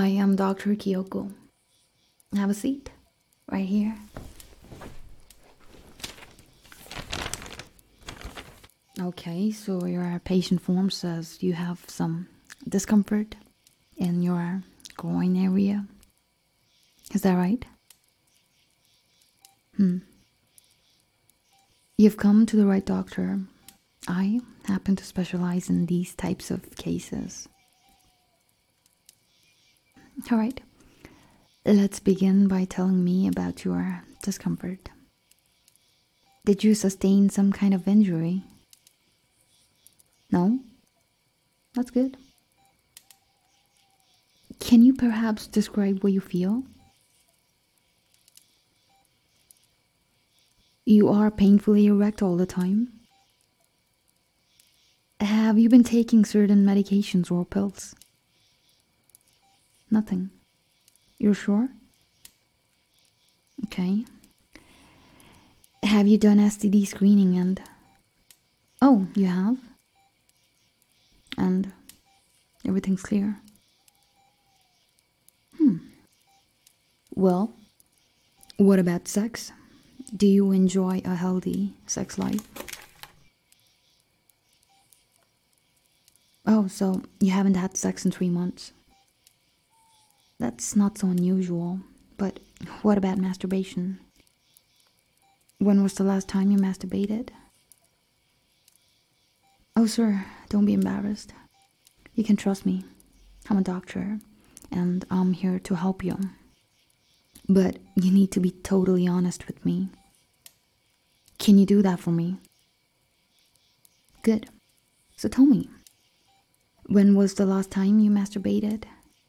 I am Dr. Kyoko. Have a seat. Right here. Okay, so your patient form says you have some discomfort in your groin area. Is that right? You've come to the right doctor. I happen to specialize in these types of cases. Alright, let's begin by telling me about your discomfort. Did you sustain some kind of injury? No? That's good. Can you perhaps describe what you feel? You are painfully erect all the time. Have you been taking certain medications or pills? Nothing. You're sure? Okay. Have you done STD screening and... Oh, you have? And everything's clear? Well, what about sex? Do you enjoy a healthy sex life? Oh, so you haven't had sex in 3 months. That's not so unusual. But what about masturbation? When was the last time you masturbated? Oh, sir, don't be embarrassed. You can trust me. I'm a doctor, and I'm here to help you. But you need to be totally honest with me. Can you do that for me? Good. So tell me, when was the last time you masturbated?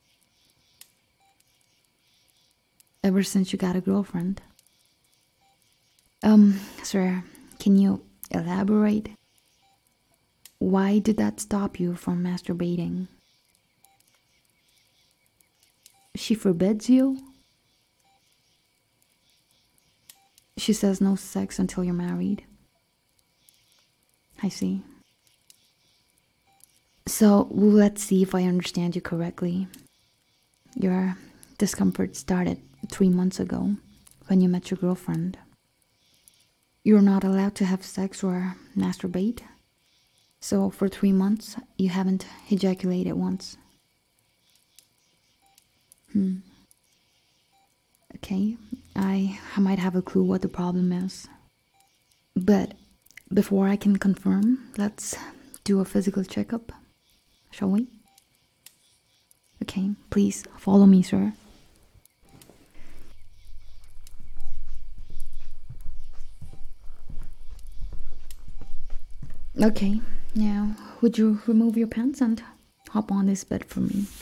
Ever since you got a girlfriend? Sir, can you elaborate? Why did that stop you from masturbating? She forbids you? She says no sex until you're married. I see. So, let's see if I understand you correctly. Your discomfort started 3 months ago when you met your girlfriend. You're not allowed to have sex or masturbate. So, for 3 months, you haven't ejaculated once. Okay, I might have a clue what the problem is. But before I can confirm, let's do a physical checkup, shall we? Okay, please follow me, sir. Okay, now would you remove your pants and hop on this bed for me?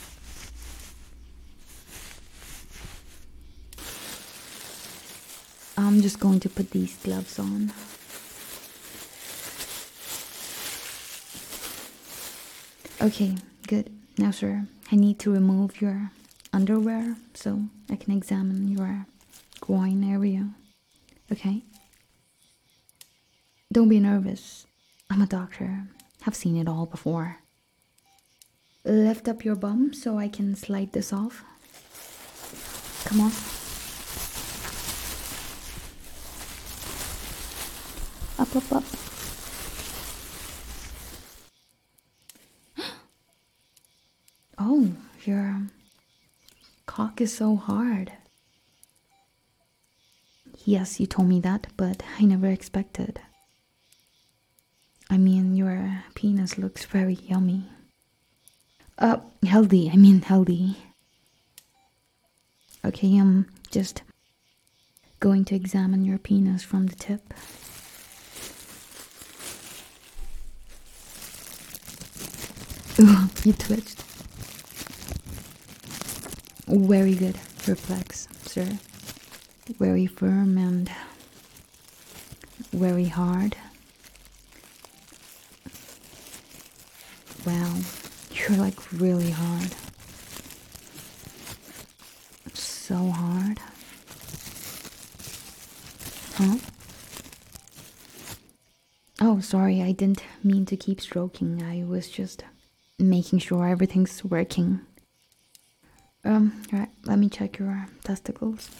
I'm just going to put these gloves on. Okay, good. Now, sir, I need to remove your underwear so I can examine your groin area. Okay? Don't be nervous. I'm a doctor. I've seen it all before. Lift up your bum so I can slide this off. Come on. Up, up, up. Oh, your cock is so hard. Yes, you told me that, but I never expected. I mean, your penis looks very yummy. Healthy, healthy. Okay, I'm just going to examine your penis from the tip. Ooh, you twitched. Very good reflex, sir. Very firm and very hard. Wow, you're like really hard. So hard. Huh? Oh, sorry, I didn't mean to keep stroking. I was just making sure everything's working. Right, let me check your testicles.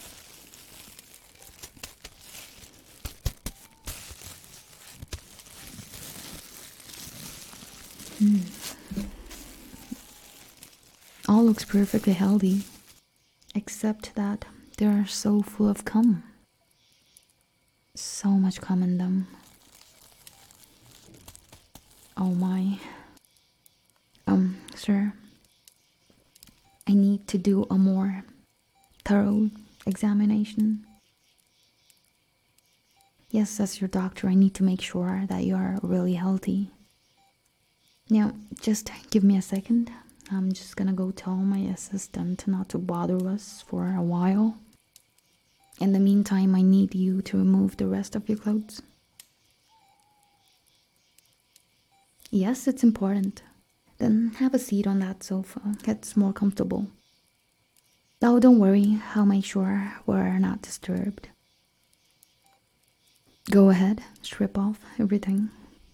All looks perfectly healthy, except that they're so full of cum. So much cum in them. Oh my. Sir, I need to do a more thorough examination. Yes, as your doctor, I need to make sure that you are really healthy. Now, just give me a second. I'm just gonna go tell my assistant not to bother us for a while. In the meantime, I need you to remove the rest of your clothes. Yes, it's important. Then have a seat on that sofa. It's more comfortable. Oh, don't worry. I'll make sure we're not disturbed. Go ahead, strip off everything.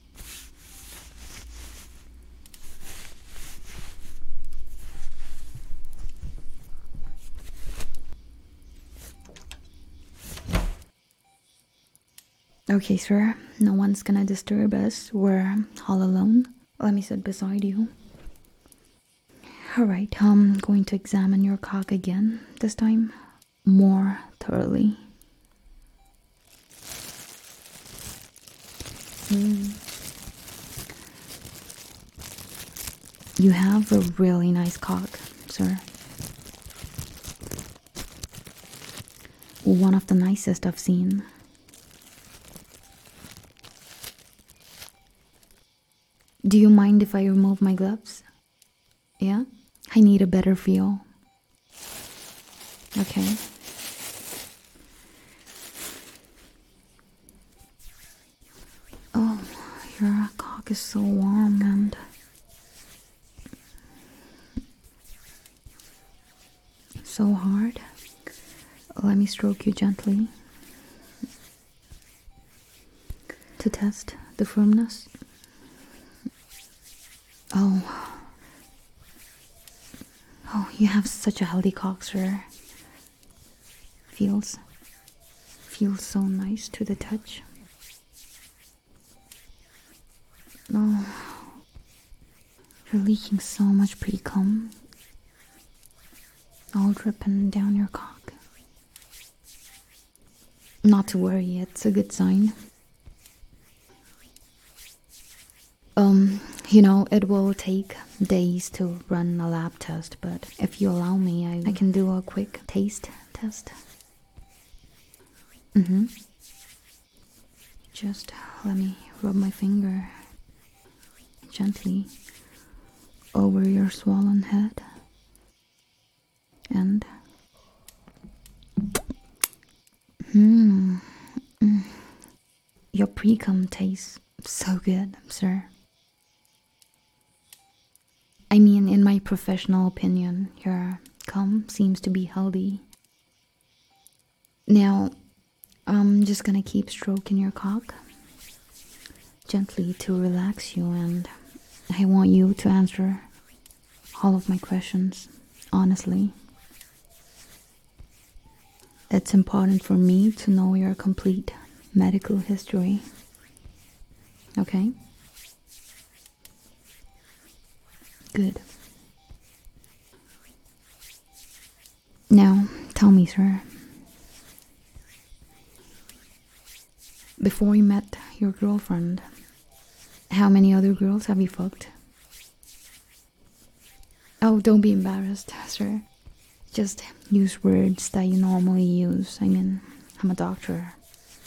Okay, sir. No one's gonna disturb us. We're all alone. Let me sit beside you. Alright, I'm going to examine your cock again, this time more thoroughly. You have a really nice cock, sir. One of the nicest I've seen. Do you mind if I remove my gloves? Yeah? I need a better feel. Okay. Oh, your cock is so warm and so hard. Let me stroke you gently to test the firmness. Oh, you have such a healthy cock, sir. Feels so nice to the touch. Oh, you're leaking so much pre-cum, all dripping down your cock. Not to worry, it's a good sign. It will take days to run a lab test, but if you allow me, I can do a quick taste test. Just let me rub my finger gently over your swollen head. And your pre-cum tastes so good, sir. I mean, in my professional opinion, your cum seems to be healthy. Now, I'm just gonna keep stroking your cock gently to relax you, and I want you to answer all of my questions honestly. It's important for me to know your complete medical history. Okay? Good. Now, tell me, sir. Before you met your girlfriend, how many other girls have you fucked? Oh, don't be embarrassed, sir. Just use words that you normally use. I mean, I'm a doctor.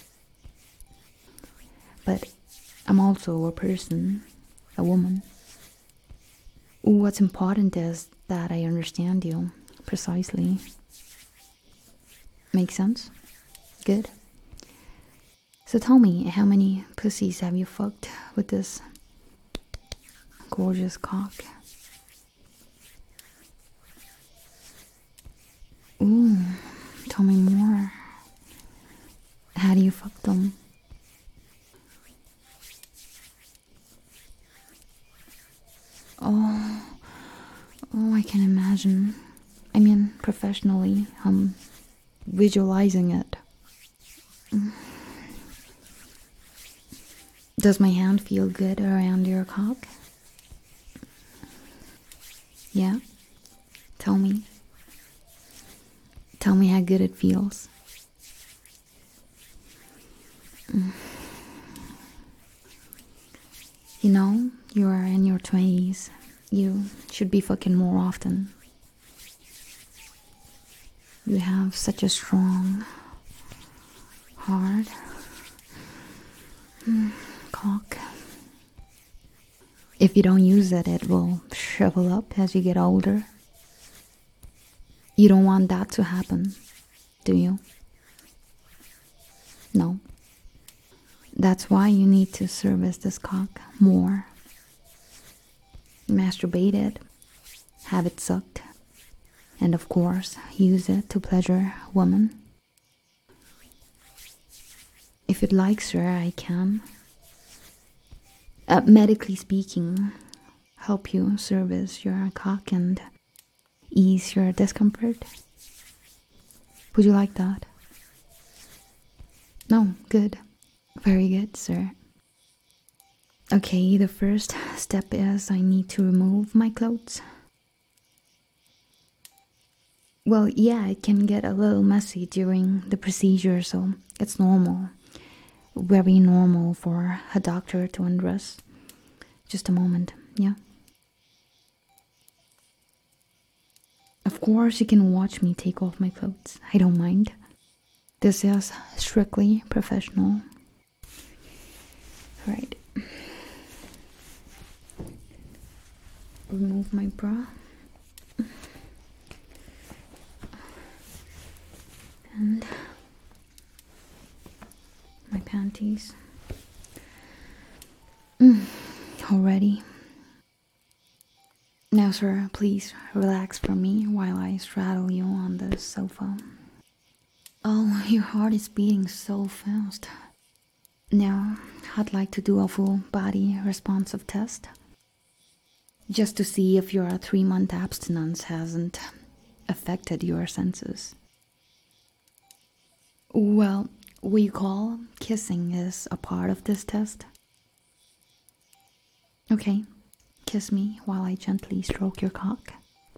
But I'm also a person, a woman. What's important is that I understand you precisely. Make sense? Good. So tell me, how many pussies have you fucked with this gorgeous cock? Ooh, tell me more. How do you fuck them? Oh, I can imagine. I mean, mean professionally. I'm visualizing it. Does my hand feel good around your cock? Yeah? Tell me. Tell me how good it feels. You know, you are in your 20s. You should be fucking more often. You have such a strong, hard cock. If you don't use it, it will shrivel up as you get older. You don't want that to happen, do you? No. That's why you need to service this cock more. Masturbate it, have it sucked, and of course, use it to pleasure women. If you'd like, sir, I can, medically speaking, help you service your cock and ease your discomfort. Would you like that? No, good. Very good, sir. Okay, the first step is I need to remove my clothes. Well, yeah, it can get a little messy during the procedure, so it's normal. Very normal for a doctor to undress. Just a moment, yeah? Of course, you can watch me take off my clothes. I don't mind. This is strictly professional. Right. Remove my bra. And my panties. Already. Now, sir, please relax for me while I straddle you on the sofa. Oh, your heart is beating so fast. Now, I'd like to do a full body responsive test. Just to see if your 3-month abstinence hasn't affected your senses. Well, we call kissing is a part of this test. Okay, kiss me while I gently stroke your cock.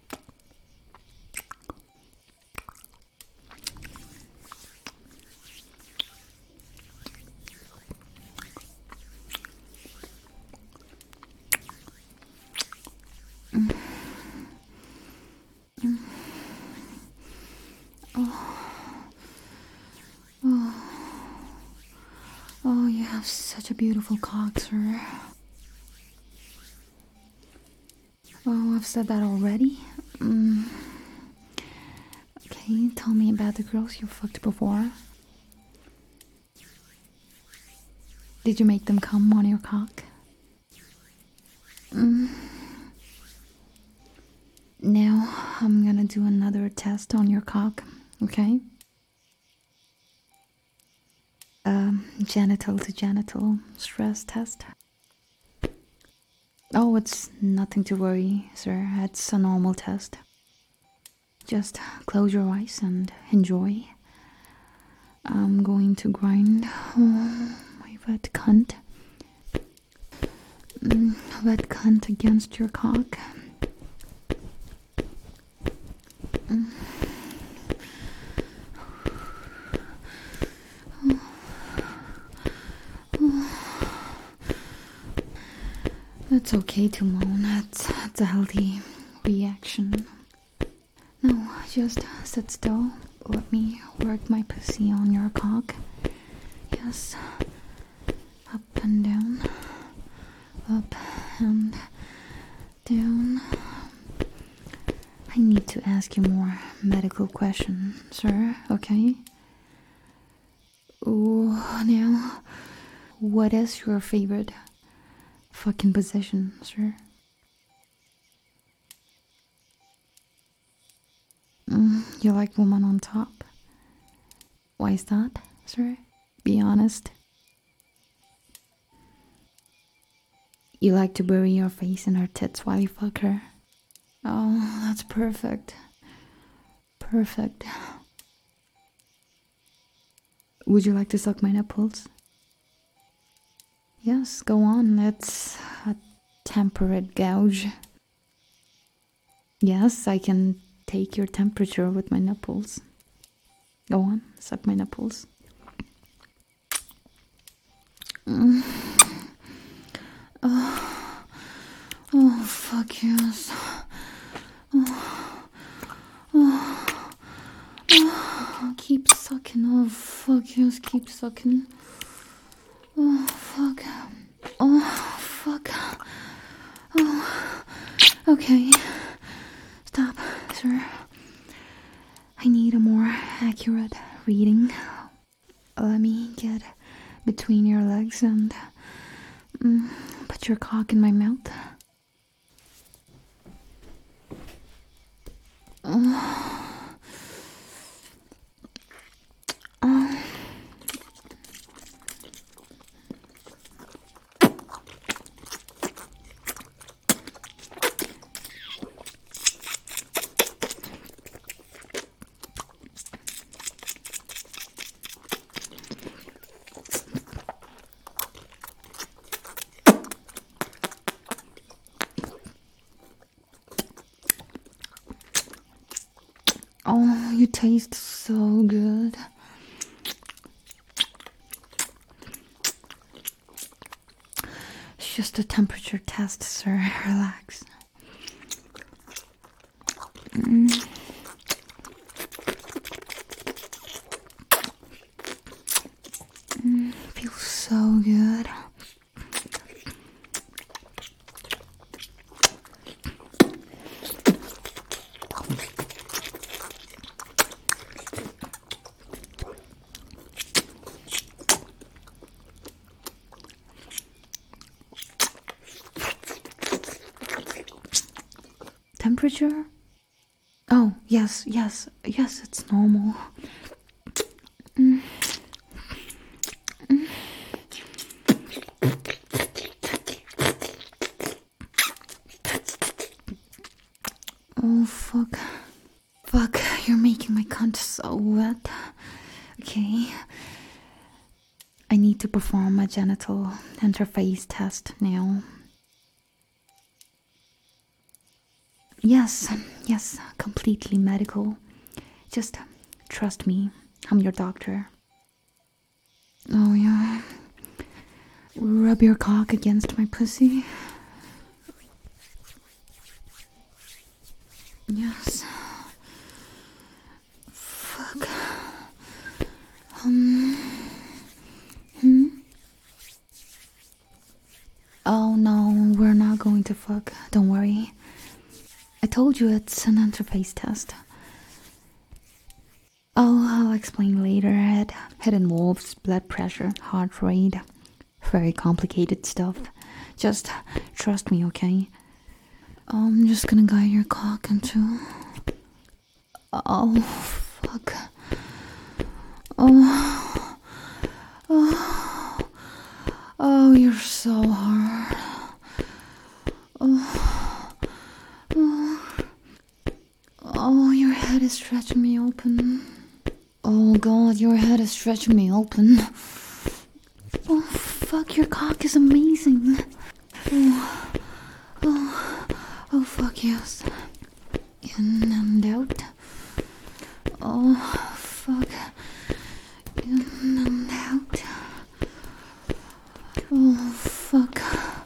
Oh, you have such a beautiful cock, sir. Oh, I've said that already. Okay, tell me about the girls you fucked before. Did you make them come on your cock? Now, I'm gonna do another test on your cock, okay? Genital to genital stress test. Oh, it's nothing to worry, sir. It's a normal test. Just close your eyes and enjoy. I'm going to grind my wet cunt. Wet cunt against your cock. It's okay to moan. It's a healthy reaction. No, just sit still. Let me work my pussy on your cock. Yes. Up and down. Up and down. I need to ask you more medical questions, sir, okay? Ooh, now, what is your favorite fucking position, sir? You like woman on top? Why is that, sir? Be honest. You like to bury your face in her tits while you fuck her? Oh, that's perfect. Perfect. Would you like to suck my nipples? Yes, go on. It's a temperate gouge. Yes, I can take your temperature with my nipples. Go on, suck my nipples. Oh, fuck yes. Keep sucking. Oh, fuck yes, keep sucking. Oh, fuck. Oh, fuck. Oh, okay. Stop, sir. I need a more accurate reading. Let me get between your legs and put your cock in my mouth. Oh, you taste so good. It's just a temperature test, sir. Relax. Feels so good. Temperature? Oh, yes, it's normal. Oh, fuck. Fuck, you're making my cunt so wet. Okay. I need to perform a genital interface test now. Yes, completely medical. Just trust me, I'm your doctor. Oh, yeah. Rub your cock against my pussy. Yes. Fuck. Oh no, we're not going to fuck. Don't worry. I told you it's an interface test. Oh, I'll explain later. It involves blood pressure, heart rate, very complicated stuff. Just trust me, okay? I'm just gonna guide your cock into... Oh, fuck. Oh, you're so hard. Oh, your head is stretching me open. Oh god, your head is stretching me open. Oh, fuck, your cock is amazing. Oh, fuck, yes. In and out. Oh, fuck. In and out. Oh, fuck.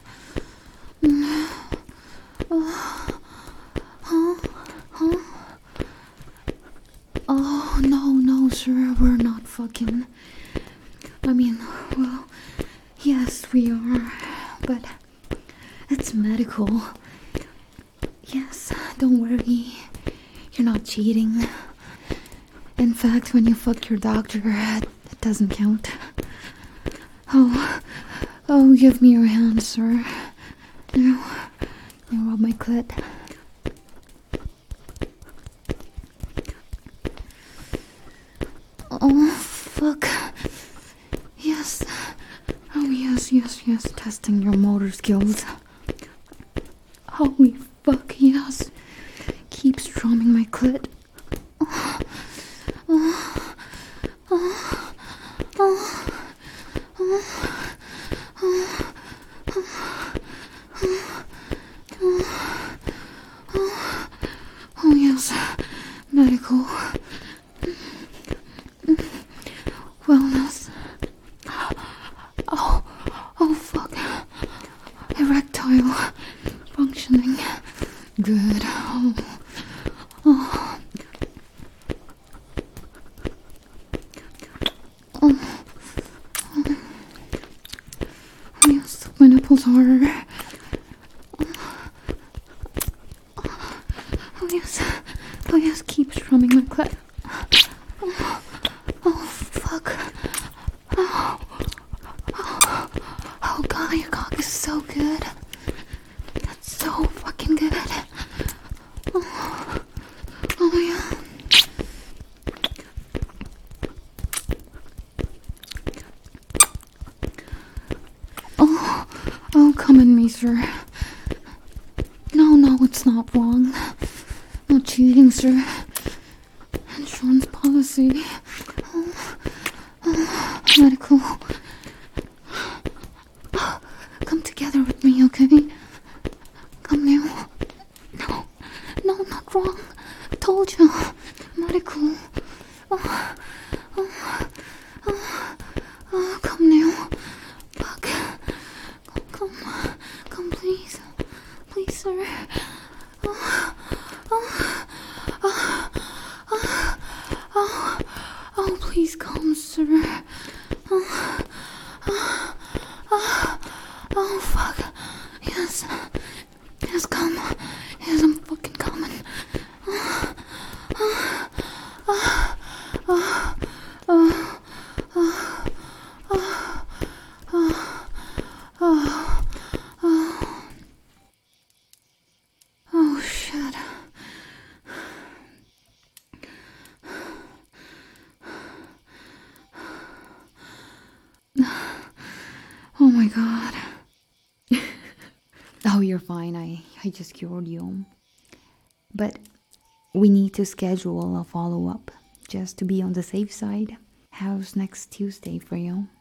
Oh, no, sir, we're not fucking. I mean, well, yes, we are, but it's medical. Yes, don't worry, you're not cheating. In fact, when you fuck your doctor, it doesn't count. Oh, give me your hand, sir. Now rub my clit. Oh, fuck. Yes. Oh, yes. Testing your motor skills. Holy fuck, yes. Keep strumming my clit. Oh, Oh yes, medical wellness. Oh fuck. Erectile functioning. Good. Oh. Yes, my nipples harder. Oh yes. Oh yes, keep strumming my clit. Oh fuck. Oh god, your cock is so good. That's so fucking good. Oh yeah. Oh, come in me, sir. No, it's not wrong. No cheating, sir. Insurance policy. Medical. Come together with me, okay? Come now. No, not wrong. Told you. Medical. Come now. Fuck. Come, please. Please, sir. Oh, please come, sir. Oh, fuck. Yes. Yes, come. Yes, I'm fucking coming. Oh, shit. Oh my god. Oh, you're fine. I just cured you. But we need to schedule a follow-up just to be on the safe side. How's next Tuesday for you?